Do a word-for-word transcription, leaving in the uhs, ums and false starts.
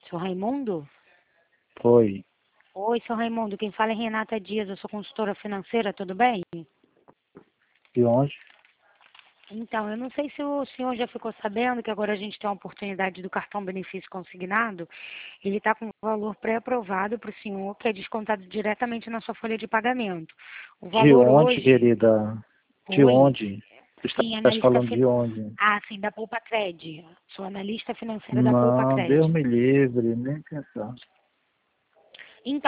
Seu Raimundo? Foi. Oi, seu Raimundo. Quem fala é Renata Dias, eu sou consultora financeira, tudo bem? De onde? Então, eu não sei se o senhor já ficou sabendo que agora a gente tem a oportunidade do cartão benefício consignado. Ele está com valor pré-aprovado para o senhor, que é descontado diretamente na sua folha de pagamento. O De valor onde, hoje, querida? De oi, onde? Tu sim, estás analista, falando fi- de onde? ah, sim, da Poupa Cred. Sou analista financeira da Poupa Não, Deus Cred. me livre, nem pensar.